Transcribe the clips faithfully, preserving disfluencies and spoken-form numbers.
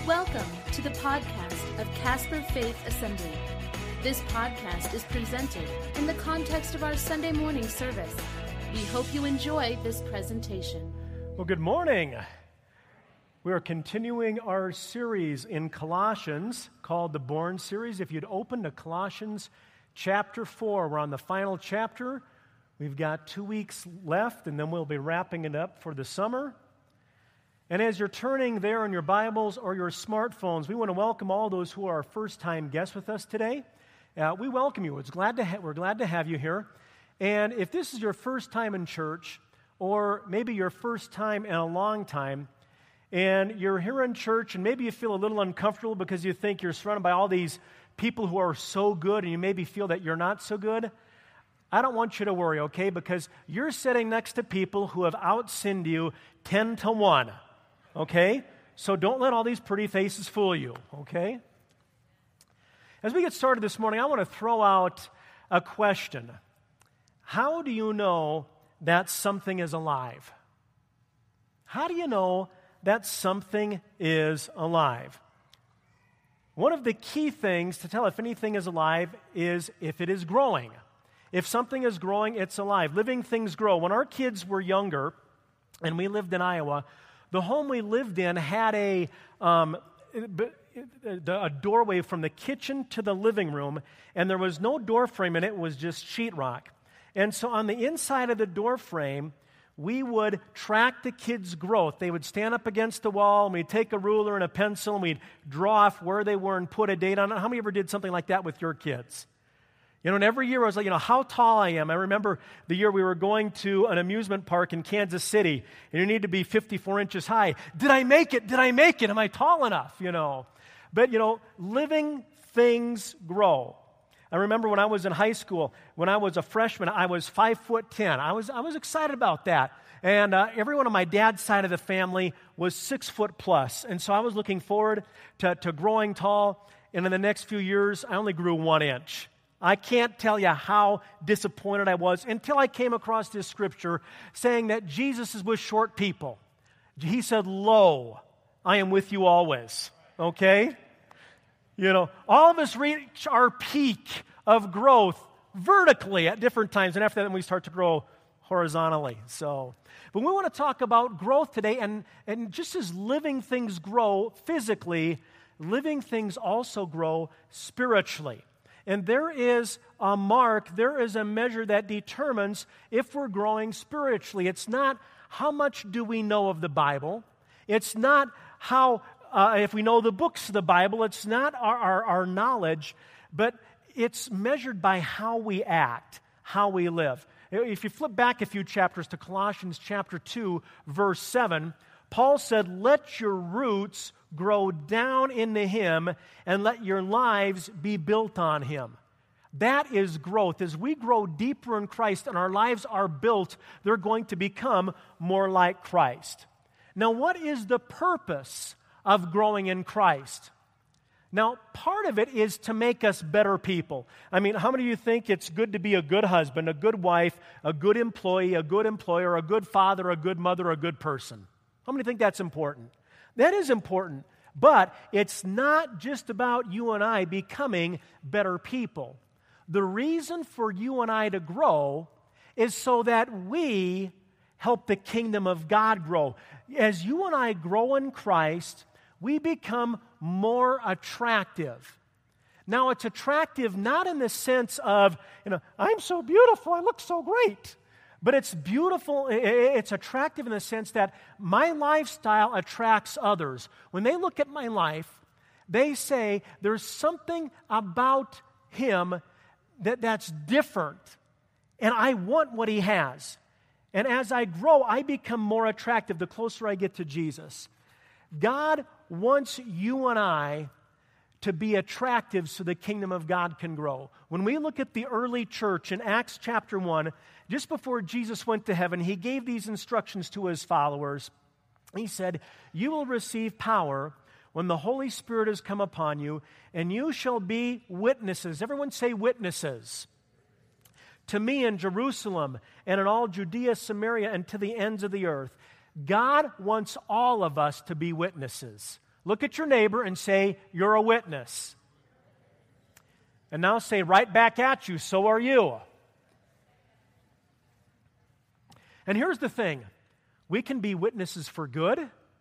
Welcome to the podcast of Casper Faith Assembly. This podcast is presented in the context of our Sunday morning service. We hope you enjoy this presentation. Well, good morning. We are continuing our series in Colossians called the Born Series. If you'd open to Colossians chapter four, we're on the final chapter. We've got two weeks left, and then we'll be wrapping it up for the summer. And as you're turning there in your Bibles or your smartphones, we want to welcome all those who are first-time guests with us today. Uh, we welcome you. It's glad to ha- we're glad to have you here. And if this is your first time in church, or maybe your first time in a long time, and you're here in church and maybe you feel a little uncomfortable because you think you're surrounded by all these people who are so good and you maybe feel that you're not so good, I don't want you to worry, okay? Because you're sitting next to people who have outsinned you ten to one. Okay? So don't let all these pretty faces fool you, okay? As we get started this morning, I want to throw out a question. How do you know that something is alive? How do you know that something is alive? One of the key things to tell if anything is alive is if it is growing. If something is growing, it's alive. Living things grow. When our kids were younger, and we lived in Iowa, the home we lived in had a, um, a doorway from the kitchen to the living room, and there was no door frame in it. It was just sheetrock. And so on the inside of the door frame, we would track the kids' growth. They would stand up against the wall, and we'd take a ruler and a pencil, and we'd draw off where they were and put a date on it. How many ever did something like that with your kids? You know, and every year I was like, you know, how tall I am. I remember the year we were going to an amusement park in Kansas City, and you need to be fifty-four inches high. Did I make it? Did I make it? Am I tall enough? You know. But, you know, living things grow. I remember when I was in high school, when I was a freshman, I was five foot ten. I was I was excited about that. And uh, everyone on my dad's side of the family was six foot plus. And so I was looking forward to, to growing tall. And in the next few years, I only grew one inch. I can't tell you how disappointed I was until I came across this scripture saying that Jesus is with short people. He said, "Lo, I am with you always." Okay? You know, all of us reach our peak of growth vertically at different times, and after that we start to grow horizontally. So, but we want to talk about growth today, and, and just as living things grow physically, living things also grow spiritually. And there is a mark, there is a measure that determines if we're growing spiritually. It's not how much do we know of the Bible. It's not how, uh, if we know the books of the Bible. It's not our, our, our knowledge, but it's measured by how we act, how we live. If you flip back a few chapters to Colossians chapter two, verse seven, Paul said, "Let your roots grow down into Him, and let your lives be built on Him." That is growth. As we grow deeper in Christ and our lives are built, they're going to become more like Christ. Now, what is the purpose of growing in Christ? Now, part of it is to make us better people. I mean, how many of you think it's good to be a good husband, a good wife, a good employee, a good employer, a good father, a good mother, a good person? How many think that's important? That is important, but it's not just about you and I becoming better people. The reason for you and I to grow is so that we help the kingdom of God grow. As you and I grow in Christ, we become more attractive. Now, it's attractive not in the sense of, you know, I'm so beautiful, I look so great. But it's beautiful, it's attractive in the sense that my lifestyle attracts others. When they look at my life, they say there's something about him that, that's different, and I want what he has. And as I grow, I become more attractive the closer I get to Jesus. God wants you and I to be attractive so the kingdom of God can grow. When we look at the early church in Acts chapter one, just before Jesus went to heaven, he gave these instructions to his followers. He said, "You will receive power when the Holy Spirit has come upon you, and you shall be witnesses." Everyone say witnesses. "To me in Jerusalem and in all Judea, Samaria, and to the ends of the earth." God wants all of us to be witnesses. Look at your neighbor and say, you're a witness. And now say right back at you, so are you. And here's the thing. We can be witnesses for good,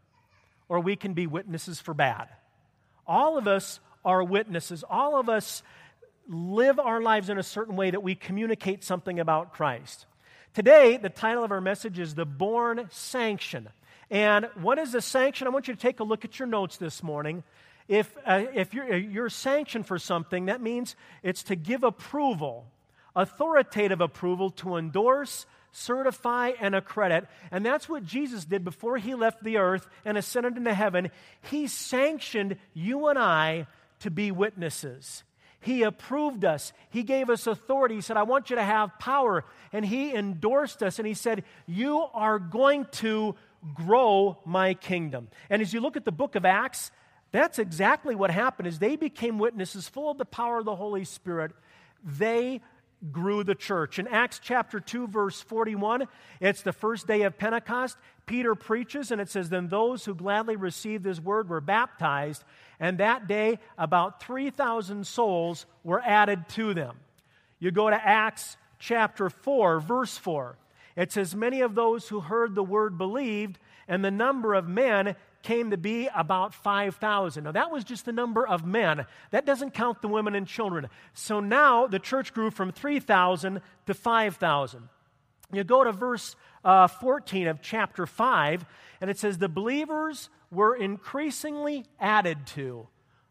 or we can be witnesses for bad. All of us are witnesses. All of us live our lives in a certain way that we communicate something about Christ. Today, the title of our message is The Born Sanction. And what is a sanction? I want you to take a look at your notes this morning. If, uh, if you're, you're sanctioned for something, that means it's to give approval, authoritative approval, to endorse, certify, and accredit. And that's what Jesus did before he left the earth and ascended into heaven. He sanctioned you and I to be witnesses. He approved us. He gave us authority. He said, I want you to have power. And he endorsed us. And he said, you are going to grow my kingdom. And as you look at the book of Acts, that's exactly what happened. As they became witnesses full of the power of the Holy Spirit, they grew the church. In Acts chapter two, verse forty-one, it's the first day of Pentecost. Peter preaches, and it says, then those who gladly received his word were baptized, and that day about three thousand souls were added to them. You go to Acts chapter four, verse four. It says, many of those who heard the word believed, and the number of men came to be about five thousand. Now, that was just the number of men. That doesn't count the women and children. So now the church grew from three thousand to five thousand. You go to verse uh, fourteen of chapter five, and it says, the believers were increasingly added to,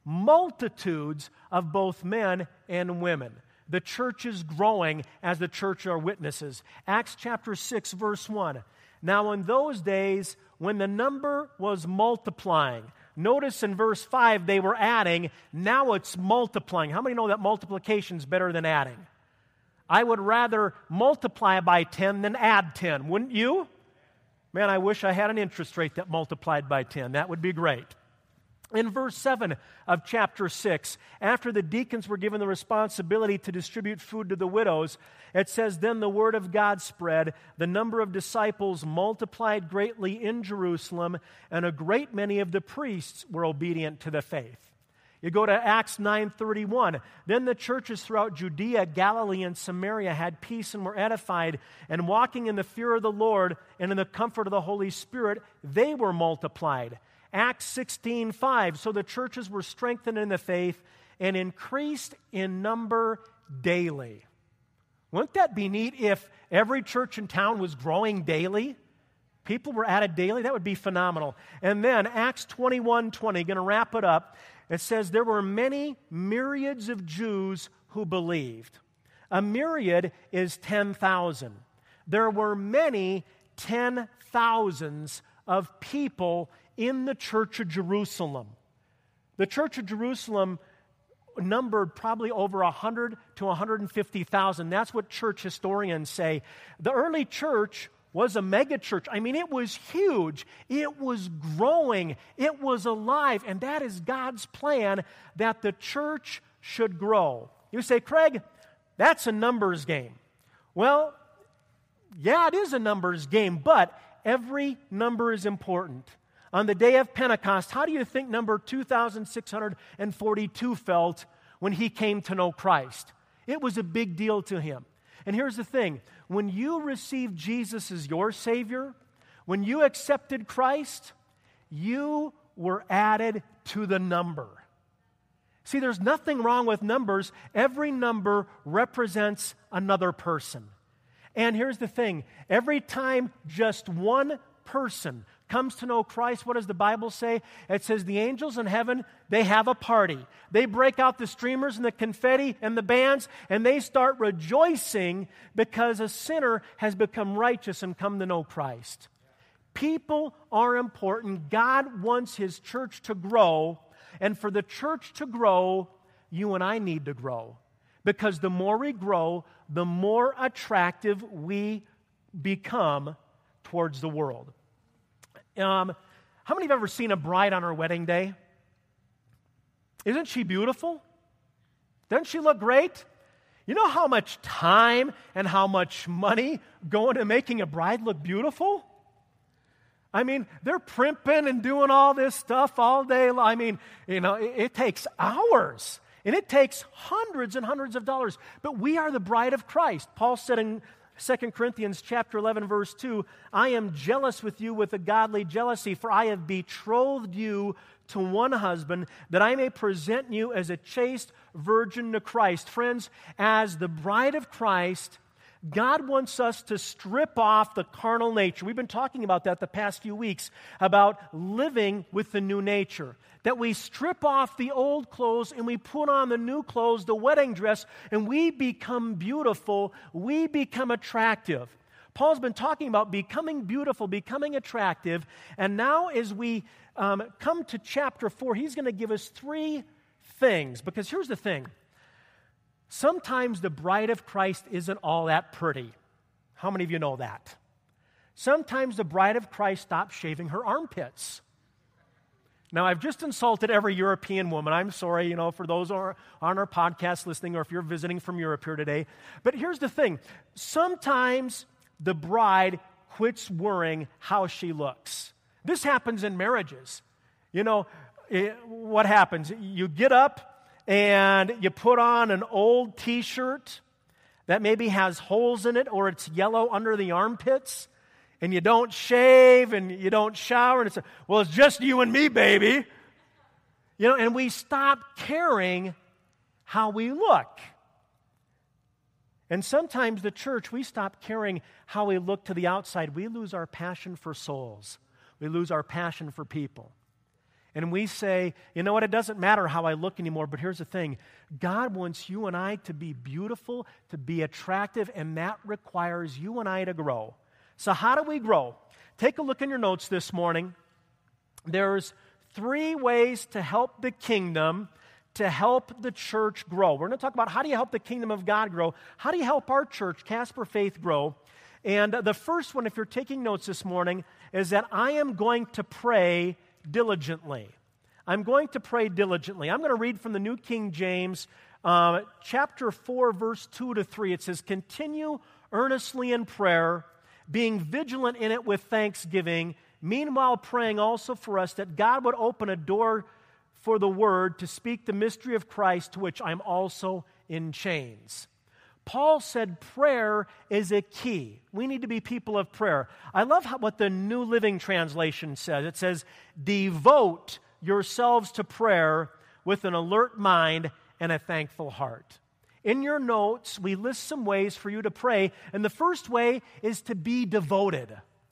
multitudes of both men and women. The church is growing as the church are witnesses. Acts chapter six, verse one. Now in those days, when the number was multiplying, notice in verse five, they were adding. Now it's multiplying. How many know that multiplication is better than adding? I would rather multiply by ten than add ten, wouldn't you? Man, I wish I had an interest rate that multiplied by ten. That would be great. In verse seven of chapter six, after the deacons were given the responsibility to distribute food to the widows, it says, then the word of God spread, the number of disciples multiplied greatly in Jerusalem, and a great many of the priests were obedient to the faith. You go to Acts nine thirty-one. Then the churches throughout Judea, Galilee, and Samaria had peace and were edified, and walking in the fear of the Lord and in the comfort of the Holy Spirit, they were multiplied. Acts sixteen five, so the churches were strengthened in the faith and increased in number daily. Wouldn't that be neat if every church in town was growing daily? People were added daily. That would be phenomenal. And then Acts twenty-one twenty, going to wrap it up. It says, there were many myriads of Jews who believed. A myriad is ten thousand. There were many ten thousands of people in the church of Jerusalem. The church of Jerusalem numbered probably over one hundred to one hundred fifty thousand. That's what church historians say. The early church was a mega church. I mean, it was huge. It was growing. It was alive. And that is God's plan, that the church should grow. You say, Craig, that's a numbers game. Well, yeah, it is a numbers game, but every number is important. On the day of Pentecost, how do you think number two thousand six hundred forty-two felt when he came to know Christ? It was a big deal to him. And here's the thing. When you received Jesus as your Savior, when you accepted Christ, you were added to the number. See, there's nothing wrong with numbers. Every number represents another person. And here's the thing. Every time just one person comes to know Christ, what does the Bible say? It says the angels in heaven, they have a party. They break out the streamers and the confetti and the bands, and they start rejoicing because a sinner has become righteous and come to know Christ. People are important. God wants His church to grow, and for the church to grow, you and I need to grow. Because the more we grow, the more attractive we become towards the world. Um, how many have ever seen a bride on her wedding day? Isn't she beautiful? Doesn't she look great? You know how much time and how much money go into making a bride look beautiful? I mean, they're primping and doing all this stuff all day. I mean, you know, it, it takes hours. And it takes hundreds and hundreds of dollars. But we are the bride of Christ. Paul said in Second Corinthians chapter eleven, verse two, I am jealous with you with a godly jealousy, for I have betrothed you to one husband, that I may present you as a chaste virgin to Christ. Friends, as the bride of Christ, God wants us to strip off the carnal nature. We've been talking about that the past few weeks, about living with the new nature. That we strip off the old clothes and we put on the new clothes, the wedding dress, and we become beautiful, we become attractive. Paul's been talking about becoming beautiful, becoming attractive, and now as we um, come to chapter four, he's going to give us three things. Because here's the thing. Sometimes the bride of Christ isn't all that pretty. How many of you know that? Sometimes the bride of Christ stops shaving her armpits. Now, I've just insulted every European woman. I'm sorry, you know, for those who are on our podcast listening or if you're visiting from Europe here today. But here's the thing. Sometimes the bride quits worrying how she looks. This happens in marriages. You know, it, what happens? You get up and you put on an old T-shirt that maybe has holes in it or it's yellow under the armpits, and you don't shave and you don't shower, and it's, well, it's just you and me, baby. You know, and we stop caring how we look. And sometimes the church, we stop caring how we look to the outside. We lose our passion for souls. We lose our passion for people. And we say, you know what, it doesn't matter how I look anymore, but here's the thing. God wants you and I to be beautiful, to be attractive, and that requires you and I to grow. So how do we grow? Take a look in your notes this morning. There's three ways to help the kingdom, to help the church grow. We're going to talk about how do you help the kingdom of God grow? How do you help our church, Casper Faith, grow? And the first one, if you're taking notes this morning, is that I am going to pray diligently. I'm going to pray diligently. I'm going to read from the New King James, uh, chapter four, verse two to three. It says, continue earnestly in prayer, being vigilant in it with thanksgiving, meanwhile praying also for us that God would open a door for the word to speak the mystery of Christ, to which I'm also in chains. Paul said prayer is a key. We need to be people of prayer. I love how, what the New Living Translation says. It says, devote yourselves to prayer with an alert mind and a thankful heart. In your notes, we list some ways for you to pray, and the first way is to be devoted.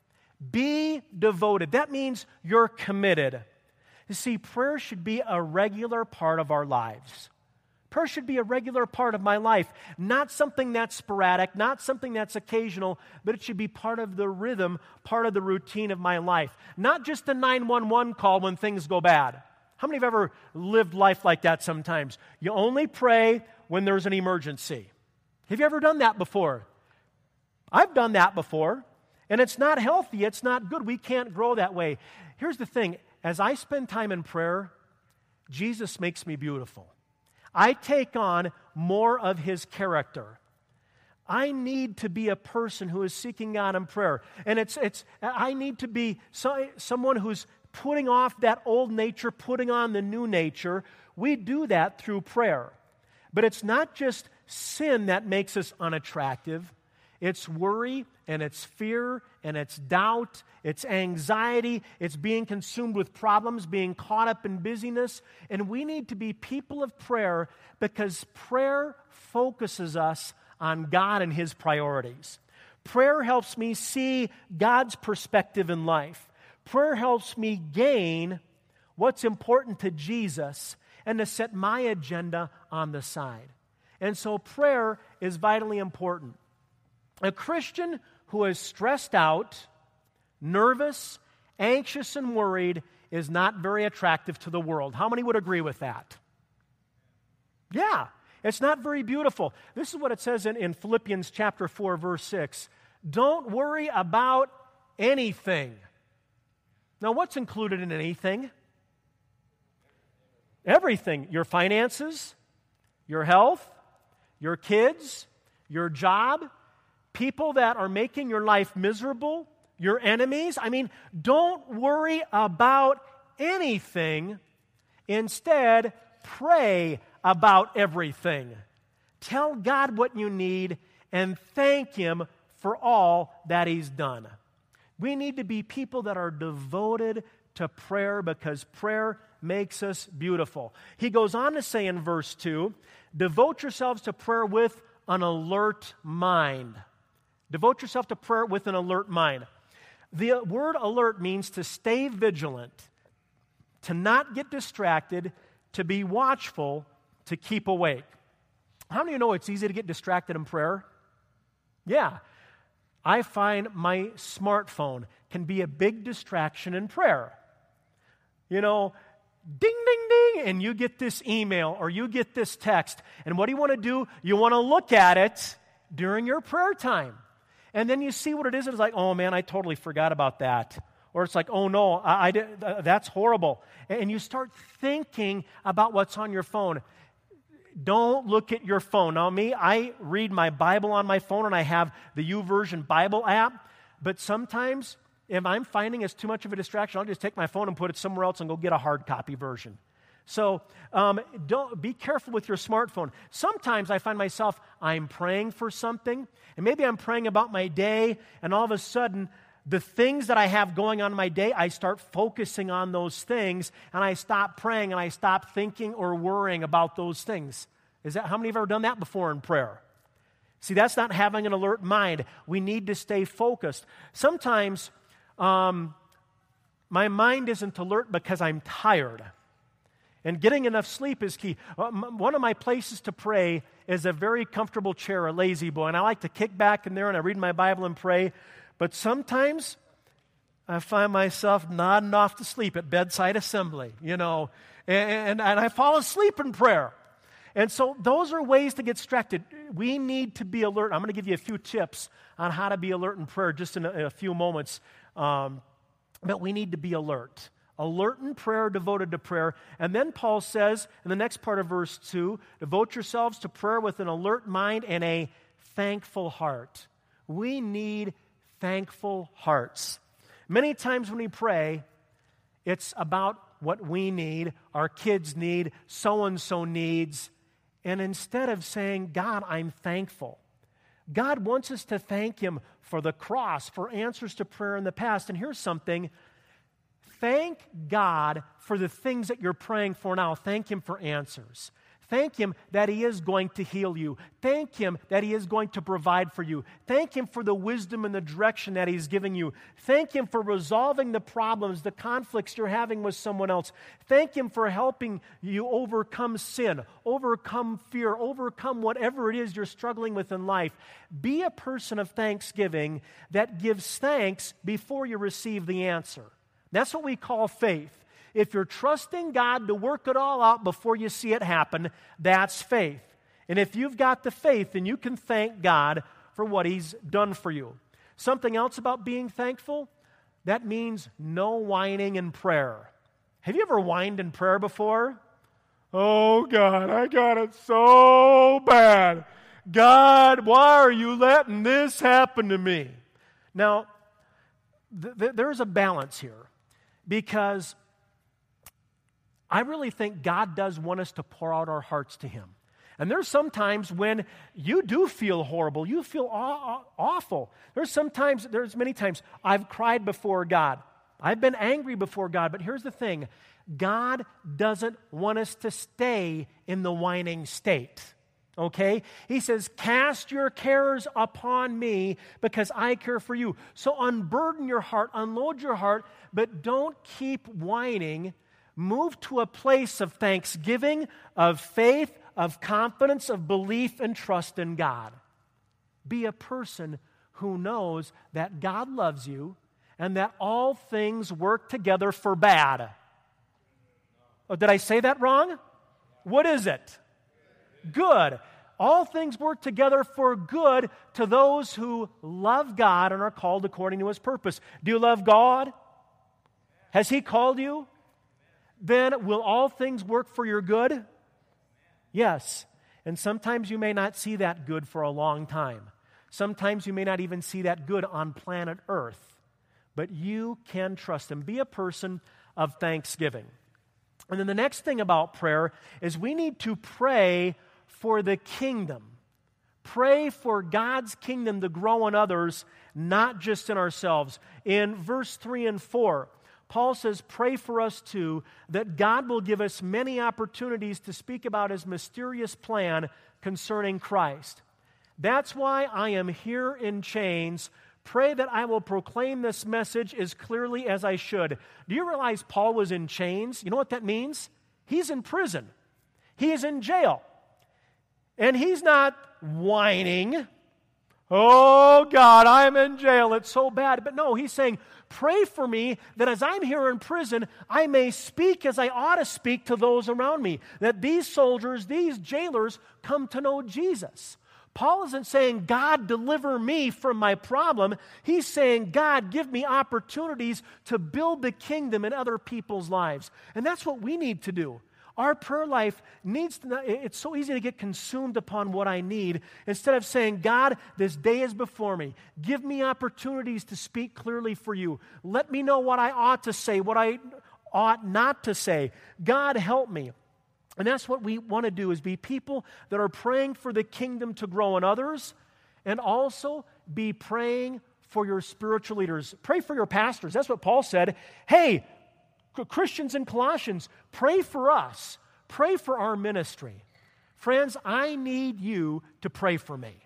Be devoted. That means you're committed. You see, prayer should be a regular part of our lives. Prayer should be a regular part of my life, not something that's sporadic, not something that's occasional, but it should be part of the rhythm, part of the routine of my life. Not just a nine one one call when things go bad. How many have ever lived life like that sometimes? You only pray when there's an emergency. Have you ever done that before? I've done that before, and it's not healthy, it's not good. We can't grow that way. Here's the thing, as I spend time in prayer, Jesus makes me beautiful. I take on more of His character. I need to be a person who is seeking God in prayer. And it's it's I need to be so, someone who's putting off that old nature, putting on the new nature. We do that through prayer. But it's not just sin that makes us unattractive. It's worry, and it's fear, and it's doubt, it's anxiety, it's being consumed with problems, being caught up in busyness. And we need to be people of prayer because prayer focuses us on God and His priorities. Prayer helps me see God's perspective in life. Prayer helps me gain what's important to Jesus and to set my agenda on the side. And so prayer is vitally important. A Christian who is stressed out, nervous, anxious, and worried is not very attractive to the world. How many would agree with that? Yeah, it's not very beautiful. This is what it says in, in Philippians chapter four, verse six. Don't worry about anything. Now, what's included in anything? Everything. Your finances, your health, your kids, your job, people that are making your life miserable, your enemies. I mean, don't worry about anything. Instead, pray about everything. Tell God what you need and thank Him for all that He's done. We need to be people that are devoted to prayer because prayer makes us beautiful. He goes on to say in verse two, devote yourselves to prayer with an alert mind. Devote yourself to prayer with an alert mind. The word alert means to stay vigilant, to not get distracted, to be watchful, to keep awake. How many of you know it's easy to get distracted in prayer? Yeah. I find my smartphone can be a big distraction in prayer. You know, ding, ding, ding, and you get this email or you get this text. And what do you want to do? You want to look at it during your prayer time. And then you see what it is, and it's like, oh man, I totally forgot about that. Or it's like, oh no, I, I did, uh, that's horrible. And you start thinking about what's on your phone. Don't look at your phone. Now me, I read my Bible on my phone, and I have the YouVersion Bible app. But sometimes, if I'm finding it's too much of a distraction, I'll just take my phone and put it somewhere else and go get a hard copy version. So um, don't be careful with your smartphone. Sometimes I find myself, I'm praying for something, and maybe I'm praying about my day, and all of a sudden, the things that I have going on in my day, I start focusing on those things, and I stop praying, and I stop thinking or worrying about those things. Is that how many have ever done that before in prayer? See, that's not having an alert mind. We need to stay focused. Sometimes um, my mind isn't alert because I'm tired. And getting enough sleep is key. One of my places to pray is a very comfortable chair, a lazy boy. And I like to kick back in there and I read my Bible and pray. But sometimes I find myself nodding off to sleep at bedside assembly, you know, and, and I fall asleep in prayer. And so those are ways to get distracted. We need to be alert. I'm going to give you a few tips on how to be alert in prayer just in a, in a few moments. Um, but we need to be alert. Alert in prayer, devoted to prayer. And then Paul says in the next part of verse two, devote yourselves to prayer with an alert mind and a thankful heart. We need thankful hearts. Many times when we pray, it's about what we need, our kids need, so-and-so needs. And instead of saying, God, I'm thankful. God wants us to thank Him for the cross, for answers to prayer in the past. And here's something. Thank God for the things that you're praying for now. Thank Him for answers. Thank Him that He is going to heal you. Thank Him that He is going to provide for you. Thank Him for the wisdom and the direction that He's giving you. Thank Him for resolving the problems, the conflicts you're having with someone else. Thank Him for helping you overcome sin, overcome fear, overcome whatever it is you're struggling with in life. Be a person of thanksgiving that gives thanks before you receive the answer. That's what we call faith. If you're trusting God to work it all out before you see it happen, that's faith. And if you've got the faith, then you can thank God for what He's done for you. Something else about being thankful, that means no whining in prayer. Have you ever whined in prayer before? Oh, God, I got it so bad. God, why are you letting this happen to me? Now, th- th- there's a balance here. Because I really think God does want us to pour out our hearts to Him. And there's some times when you do feel horrible, you feel aw- awful. There's sometimes, there's many times I've cried before God. I've been angry before God. But here's the thing. God doesn't want us to stay in the whining state. Okay? He says, cast your cares upon me because I care for you. So unburden your heart, unload your heart, but don't keep whining. Move to a place of thanksgiving, of faith, of confidence, of belief and trust in God. Be a person who knows that God loves you and that all things work together for bad. Oh, did I say that wrong? What is it? Good. All things work together for good to those who love God and are called according to His purpose. Do you love God? Has He called you? Then will all things work for your good? Yes. And sometimes you may not see that good for a long time. Sometimes you may not even see that good on planet Earth. but you can trust Him. Be a person of thanksgiving. And then the next thing about prayer is we need to pray for the kingdom. Pray for God's kingdom to grow in others, not just in ourselves. In verse three and four, Paul says, pray for us too, that God will give us many opportunities to speak about His mysterious plan concerning Christ. That's why I am here in chains. Pray that I will proclaim this message as clearly as I should. Do you realize Paul was in chains? You know what that means? He's in prison. He is in jail. And he's not whining, oh God, I'm in jail, it's so bad. But no, he's saying, pray for me that as I'm here in prison, I may speak as I ought to speak to those around me. That these soldiers, these jailers come to know Jesus. Paul isn't saying, God, deliver me from my problem. He's saying, God, give me opportunities to build the kingdom in other people's lives. And that's what we need to do. Our prayer life needs to, it's so easy to get consumed upon what I need. Instead of saying, God, this day is before me. Give me opportunities to speak clearly for you. Let me know what I ought to say, what I ought not to say. God, help me. And that's what we want to do, is be people that are praying for the kingdom to grow in others, and also be praying for your spiritual leaders. Pray for your pastors. That's what Paul said. Hey, Christians in Colossians, pray for us. Pray for our ministry. Friends, I need you to pray for me.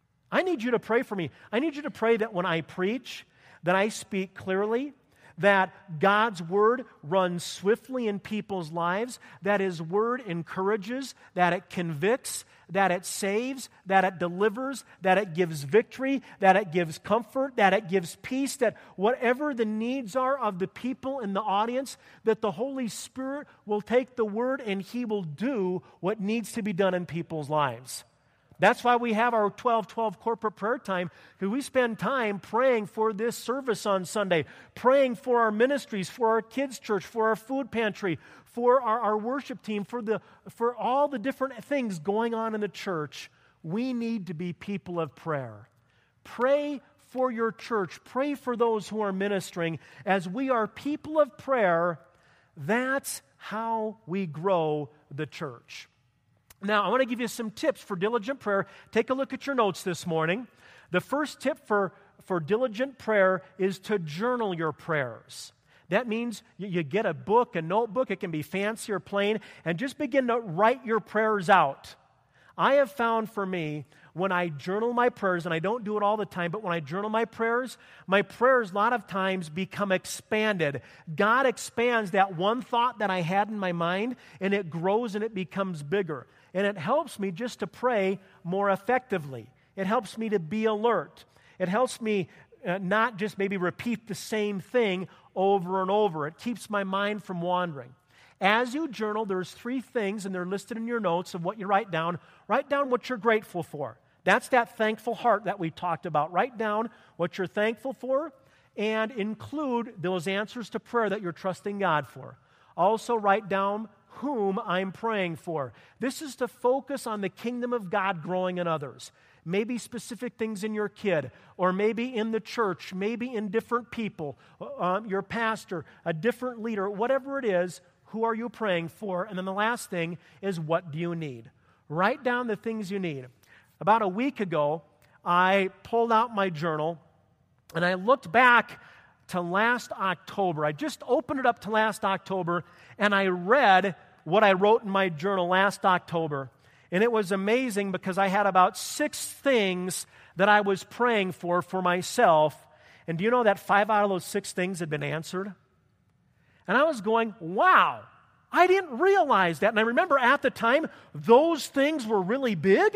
I need you to pray for me. I need you to pray that when I preach, that I speak clearly, that God's Word runs swiftly in people's lives, that His Word encourages, that it convicts, that it saves, that it delivers, that it gives victory, that it gives comfort, that it gives peace, that whatever the needs are of the people in the audience, that the Holy Spirit will take the Word and He will do what needs to be done in people's lives. That's why we have our twelve twelve corporate prayer time, because we spend time praying for this service on Sunday, praying for our ministries, for our kids' church, for our food pantry, for our, our worship team, for the for all the different things going on in the church. We need to be people of prayer. Pray for your church. Pray for those who are ministering. As we are people of prayer, that's how we grow the church. Now, I want to give you some tips for diligent prayer. Take a look at your notes this morning. The first tip for, for diligent prayer is to journal your prayers. That means you, you get a book, a notebook. It can be fancy or plain, and just begin to write your prayers out. I have found for me, when I journal my prayers, and I don't do it all the time, but when I journal my prayers, my prayers a lot of times become expanded. God expands that one thought that I had in my mind, and it grows and it becomes bigger. And it helps me just to pray more effectively. It helps me to be alert. It helps me uh, not just maybe repeat the same thing over and over. It keeps my mind from wandering. As you journal, there's three things, and they're listed in your notes of what you write down. Write down what you're grateful for. That's that thankful heart that we talked about. Write down what you're thankful for, and include those answers to prayer that you're trusting God for. Also write down whom I'm praying for. This is to focus on the kingdom of God growing in others. Maybe specific things in your kid, or maybe in the church, maybe in different people, um, your pastor, a different leader, whatever it is, who are you praying for? And then the last thing is, what do you need? Write down the things you need. About a week ago, I pulled out my journal, and I looked back to last October. I just opened it up to last October, and I read what I wrote in my journal last October. And it was amazing, because I had about six things that I was praying for for myself. And do you know that five out of those six things had been answered? And I was going, wow, I didn't realize that. And I remember at the time, those things were really big.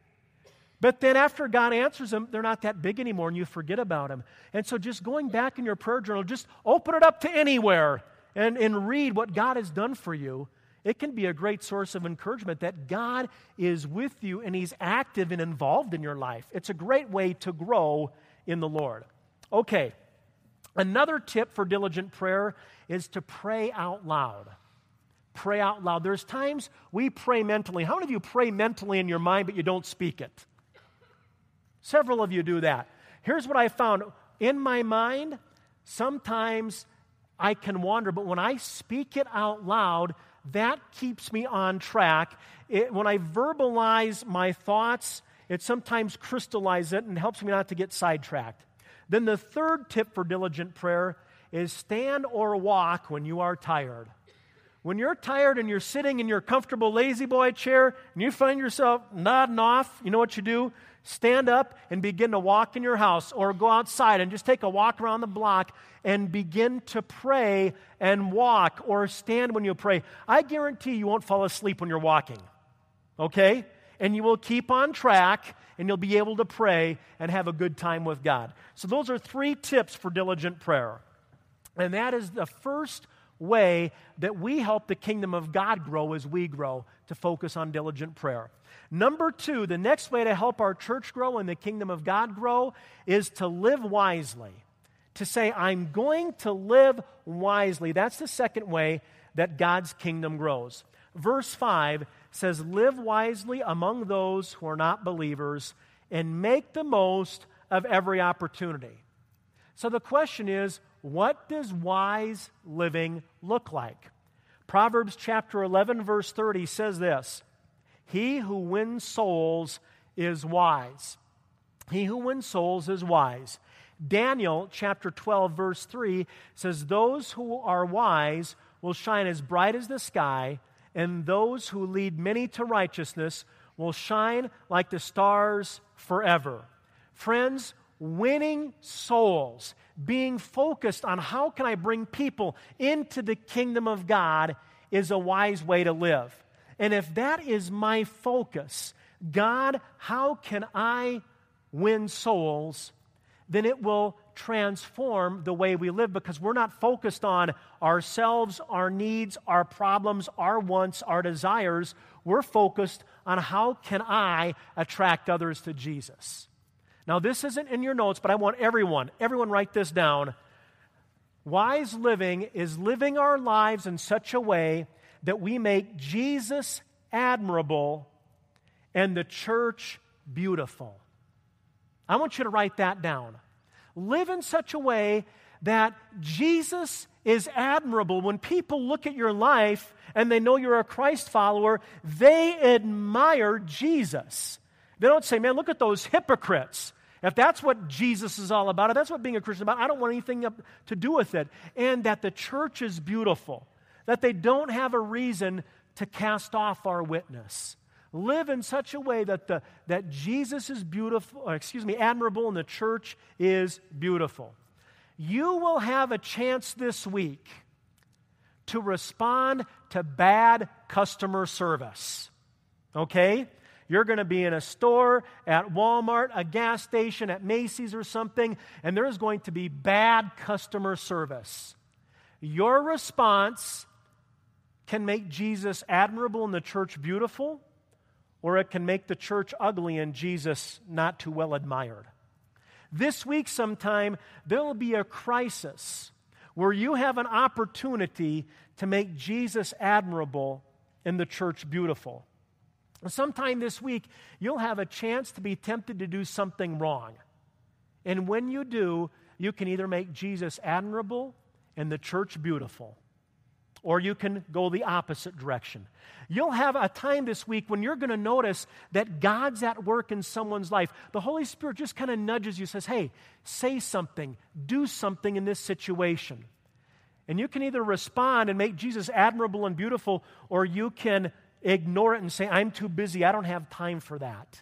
But then after God answers them, they're not that big anymore, and you forget about them. And so just going back in your prayer journal, just open it up to anywhere and, and read what God has done for you. It can be a great source of encouragement that God is with you and He's active and involved in your life. It's a great way to grow in the Lord. Okay, another tip for diligent prayer is to pray out loud. Pray out loud. There's times we pray mentally. How many of you pray mentally in your mind, but you don't speak it? Several of you do that. Here's what I found. In my mind, sometimes I can wander, but when I speak it out loud, that keeps me on track. It, when I verbalize my thoughts, it sometimes crystallizes it and helps me not to get sidetracked. Then the third tip for diligent prayer is stand or walk when you are tired. When you're tired and you're sitting in your comfortable lazy boy chair and you find yourself nodding off, you know what you do? Stand up and begin to walk in your house, or go outside and just take a walk around the block and begin to pray and walk, or stand when you pray. I guarantee you won't fall asleep when you're walking, okay? And you will keep on track, and you'll be able to pray and have a good time with God. So those are three tips for diligent prayer. And that is the first way that we help the kingdom of God grow as we grow, to focus on diligent prayer. Number two, the next way to help our church grow and the kingdom of God grow is to live wisely. To say, I'm going to live wisely. That's the second way that God's kingdom grows. Verse five says, live wisely among those who are not believers and make the most of every opportunity. So the question is, what does wise living look like? Proverbs chapter eleven, verse thirty says this, he who wins souls is wise. He who wins souls is wise. Daniel chapter twelve, verse three says, those who are wise will shine as bright as the sky, and those who lead many to righteousness will shine like the stars forever. Friends, winning souls, being focused on how can I bring people into the kingdom of God, is a wise way to live. And if that is my focus, God, how can I win souls? Then it will transform the way we live, because we're not focused on ourselves, our needs, our problems, our wants, our desires. We're focused on how can I attract others to Jesus. Now, this isn't in your notes, but I want everyone, everyone write this down. Wise living is living our lives in such a way that we make Jesus admirable and the church beautiful. I want you to write that down. Live in such a way that Jesus is admirable. When people look at your life and they know you're a Christ follower, they admire Jesus. They don't say, man, look at those hypocrites. If that's what Jesus is all about, if that's what being a Christian is about, I don't want anything to do with it. And that the church is beautiful, that they don't have a reason to cast off our witness. Live in such a way that the that Jesus is beautiful, or excuse me, admirable, and the church is beautiful. You will have a chance this week to respond to bad customer service. Okay? You're going to be in a store, at Walmart, a gas station, at Macy's or something, and there's going to be bad customer service. Your response can make Jesus admirable and the church beautiful, or it can make the church ugly and Jesus not too well admired. This week sometime, there will be a crisis where you have an opportunity to make Jesus admirable and the church beautiful. Sometime this week, you'll have a chance to be tempted to do something wrong. And when you do, you can either make Jesus admirable and the church beautiful, or you can go the opposite direction. You'll have a time this week when you're going to notice that God's at work in someone's life. The Holy Spirit just kind of nudges you, says, hey, say something, do something in this situation. And you can either respond and make Jesus admirable and beautiful, or you can ignore it and say, I'm too busy, I don't have time for that.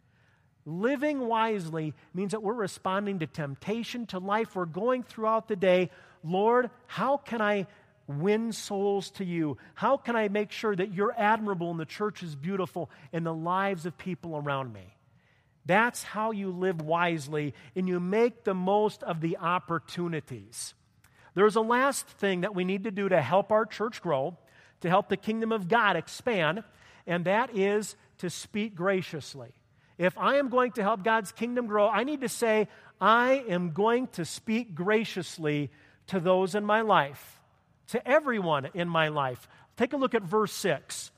Living wisely means that we're responding to temptation, to life. We're going throughout the day, Lord, how can I win souls to you? How can I make sure that you're admirable and the church is beautiful in the lives of people around me? That's how you live wisely, and you make the most of the opportunities. There's a last thing that we need to do to help our church grow, to help the kingdom of God expand, and that is to speak graciously. If I am going to help God's kingdom grow, I need to say, I am going to speak graciously to those in my life, to everyone in my life. Take a look at verse six.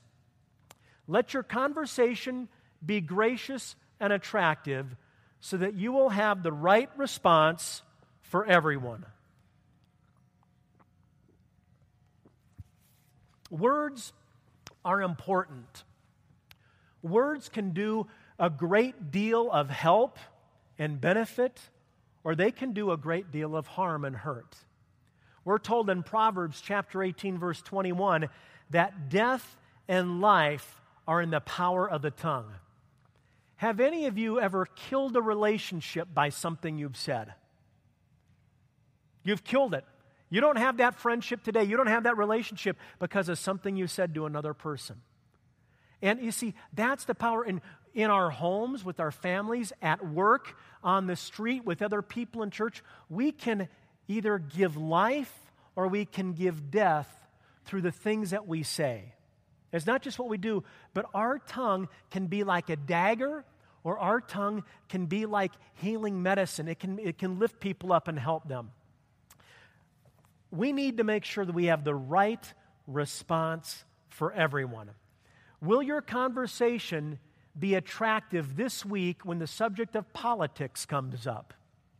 Let your conversation be gracious and attractive so that you will have the right response for everyone. Words are important. Words can do a great deal of help and benefit, or they can do a great deal of harm and hurt. We're told in Proverbs chapter eighteen, verse twenty-one, that death and life are in the power of the tongue. Have any of you ever killed a relationship by something you've said? You've killed it. You don't have that friendship today. You don't have that relationship because of something you said to another person. And you see, that's the power in, in our homes, with our families, at work, on the street, with other people in church. We can either give life or we can give death through the things that we say. It's not just what we do, but our tongue can be like a dagger, or our tongue can be like healing medicine. It can, it can lift people up and help them. We need to make sure that we have the right response for everyone. Will your conversation be attractive this week when the subject of politics comes up?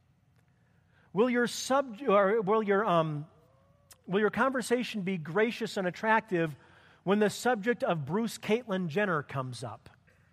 Will your sub or will your um will your conversation be gracious and attractive when the subject of Bruce Caitlyn Jenner comes up?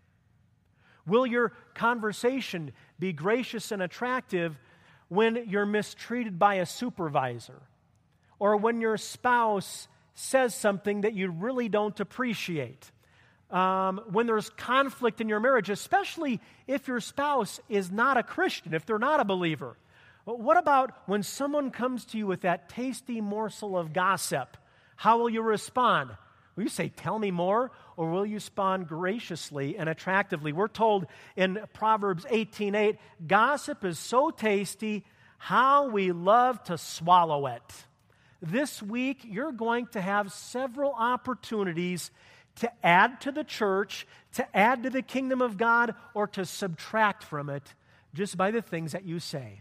Will your conversation be gracious and attractive when you're mistreated by a supervisor, or when your spouse says something that you really don't appreciate? Um, when there's conflict in your marriage, especially if your spouse is not a Christian, if they're not a believer. What about when someone comes to you with that tasty morsel of gossip? How will you respond? Will you say, "Tell me more," or will you respond graciously and attractively? We're told in Proverbs eighteen eight, gossip is so tasty, how we love to swallow it. This week, you're going to have several opportunities to add to the church, to add to the kingdom of God, or to subtract from it just by the things that you say.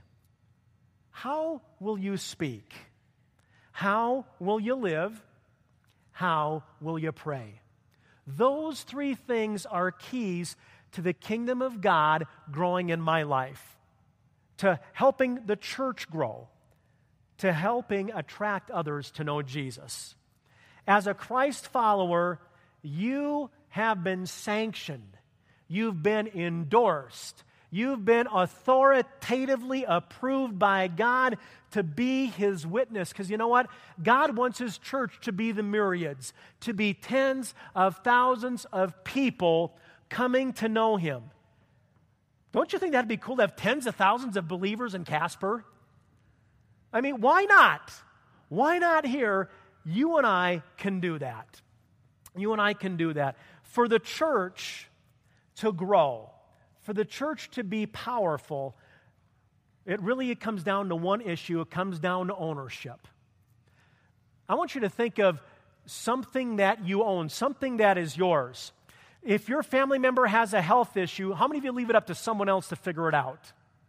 How will you speak? How will you live? How will you pray? Those three things are keys to the kingdom of God growing in my life, to helping the church grow, to helping attract others to know Jesus. As a Christ follower, you have been sanctioned. You've been endorsed. You've been authoritatively approved by God to be His witness. Because you know what? God wants His church to be the myriads, to be tens of thousands of people coming to know Him. Don't you think that'd be cool to have tens of thousands of believers in Casper? I mean, why not? Why not here? You and I can do that. You and I can do that. For the church to grow, for the church to be powerful, it really it comes down to one issue. It comes down to ownership. I want you to think of something that you own, something that is yours. If your family member has a health issue, how many of you leave it up to someone else to figure it out?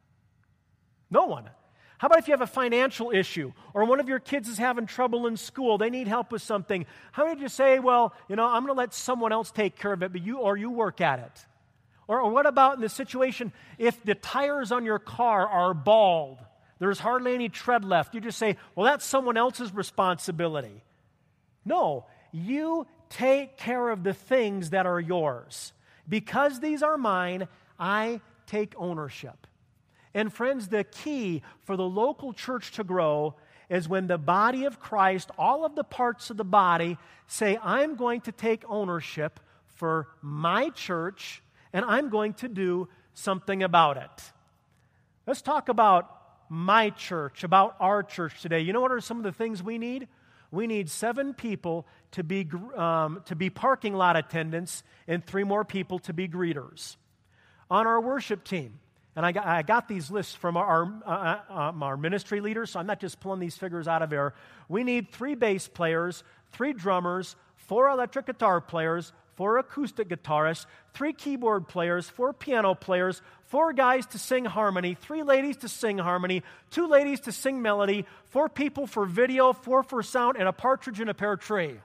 No one. How about if you have a financial issue, or one of your kids is having trouble in school, they need help with something? How many of you say, well, you know, I'm going to let someone else take care of it, but you or you work at it? Or, or what about in the situation if the tires on your car are bald, there's hardly any tread left? You just say, well, that's someone else's responsibility. No, you take care of the things that are yours. Because these are mine, I take ownership. And friends, the key for the local church to grow is when the body of Christ, all of the parts of the body, say, I'm going to take ownership for my church, and I'm going to do something about it. Let's talk about my church, about our church today. You know what are some of the things we need? We need seven people to be, um, to be parking lot attendants and three more people to be greeters. On our worship team, and I got, I got these lists from our, uh, um, our ministry leaders, so I'm not just pulling these figures out of air. We need three bass players, three drummers, four electric guitar players, four acoustic guitarists, three keyboard players, four piano players, four guys to sing harmony, three ladies to sing harmony, two ladies to sing melody, four people for video, four for sound, and a partridge in a pear tree.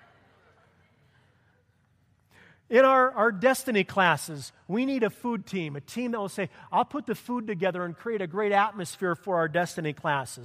In our, our Destiny classes, we need a food team, a team that will say, I'll put the food together and create a great atmosphere for our Destiny classes.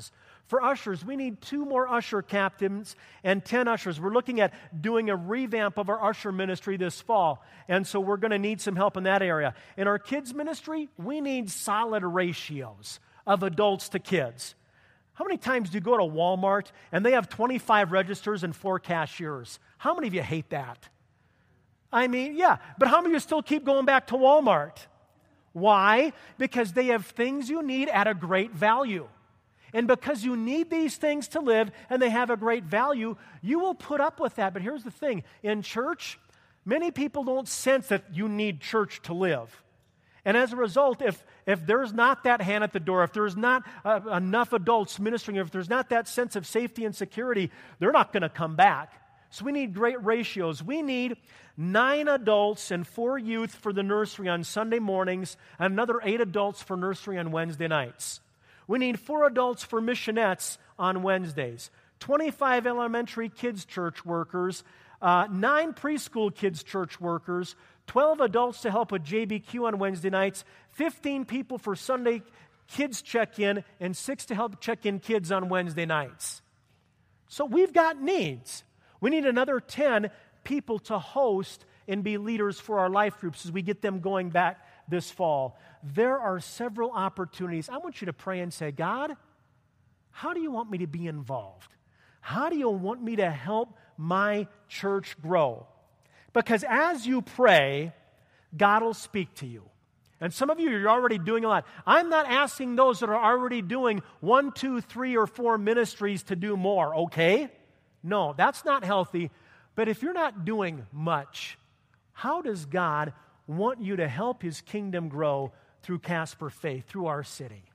For ushers, we need two more usher captains and ten ushers. We're looking at doing a revamp of our usher ministry this fall, and so we're going to need some help in that area. In our kids ministry, we need solid ratios of adults to kids. How many times do you go to Walmart and they have twenty-five registers and four cashiers? How many of you hate that? I mean, yeah, but how many of you still keep going back to Walmart? Why? Because they have things you need at a great value. And because you need these things to live and they have a great value, you will put up with that. But here's the thing. In church, many people don't sense that you need church to live. And as a result, if, if there's not that hand at the door, if there's not uh, enough adults ministering, if there's not that sense of safety and security, they're not going to come back. So we need great ratios. We need nine adults and four youth for the nursery on Sunday mornings, and another eight adults for nursery on Wednesday nights. We need four adults for missionettes on Wednesdays, twenty-five elementary kids church workers, uh, nine preschool kids church workers, twelve adults to help with J B Q on Wednesday nights, fifteen people for Sunday kids check-in, and six to help check in kids on Wednesday nights. So we've got needs. We need another ten people to host and be leaders for our life groups as we get them going back this fall. There are several opportunities. I want you to pray and say, God, how do you want me to be involved? How do you want me to help my church grow? Because as you pray, God will speak to you. And some of you, you're already doing a lot. I'm not asking those that are already doing one, two, three, or four ministries to do more, okay? No, that's not healthy. But if you're not doing much, how does God want you to help His kingdom grow through Casper Faith, through our city?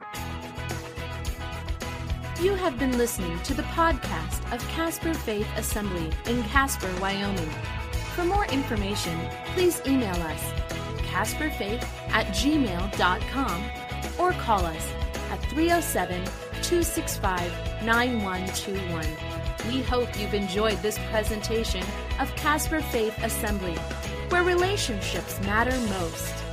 You have been listening to the podcast of Casper Faith Assembly in Casper, Wyoming. For more information, please email us casperfaith at gmail dot com or call us at three oh seven, two six five, nine one two one. We hope you've enjoyed this presentation of Casper Faith Assembly, where relationships matter most.